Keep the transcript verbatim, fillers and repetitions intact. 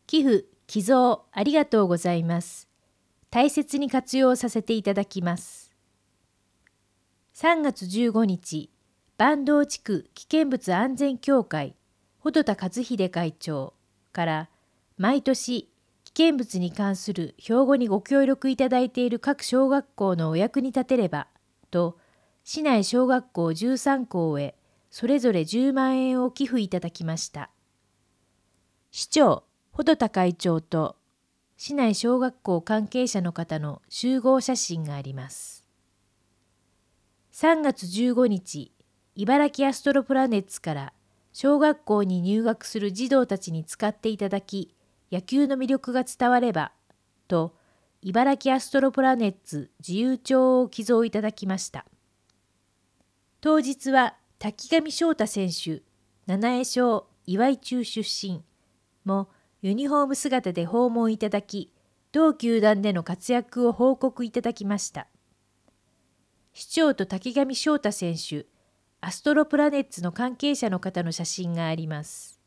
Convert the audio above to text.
寄付、寄贈ありがとうございます。大切に活用させていただきます。さんがつじゅうごにち、坂東地区危険物安全協会、穂田和秀会長から毎年危険物に関する標語にご協力いただいている各小学校のお役に立てればと、市内小学校じゅうさんこうへそれぞれじゅうまんえんを寄付いただきました。市長、穂田会長と市内小学校関係者の方の集合写真があります。さんがつじゅうごにち、茨城アストロプラネッツから小学校に入学する児童たちに使っていただき、野球の魅力が伝わればと、茨城アストロプラネッツ自由帳を寄贈いただきました。当日は滝上翔太選手、七重賞岩井中出身もユニフォーム姿で訪問いただき、同球団での活躍を報告いただきました。市長と滝上翔太選手、アストロプラネッツの関係者の方の写真があります。